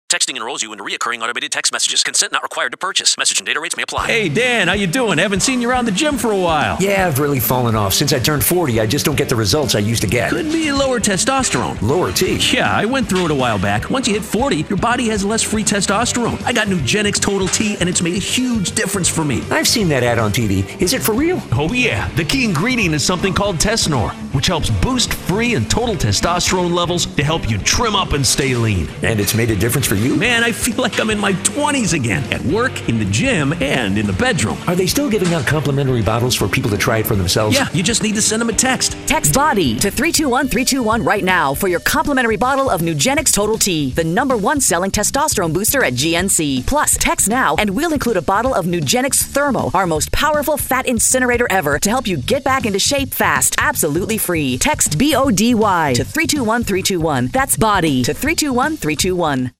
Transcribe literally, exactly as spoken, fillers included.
Texting enrolls you into recurring automated text messages. Consent not required to purchase. Message and data rates may apply. Hey, Dan, how you doing? Haven't seen you around the gym for a while. Yeah, I've really fallen off. Since I turned forty, I just don't get the results I used to get. Could be lower testosterone. Lower T? Yeah, I went through it a while back. Once you hit forty, your body has less free testosterone. I got Nugenix Total T, and it's made a huge difference for me. I've seen that ad on T V. Is it for real? Oh, yeah. The key ingredient is something called Tesnor, which helps boost free and total testosterone levels to help you trim up and stay lean. And it's made a difference for you? Man, I feel like I'm in my twenties again, at work, in the gym, and in the bedroom. Are they still giving out complimentary bottles for people to try it for themselves? Yeah, you just need to send them a text. Text BODY to three two one three two one right now for your complimentary bottle of Nugenix Total T, the number one selling testosterone booster at G N C. Plus, text now and we'll include a bottle of Nugenix Thermo, our most powerful fat incinerator ever, to help you get back into shape fast, absolutely free. Text B O D Y to three two one three two one. That's BODY to three two one three two one.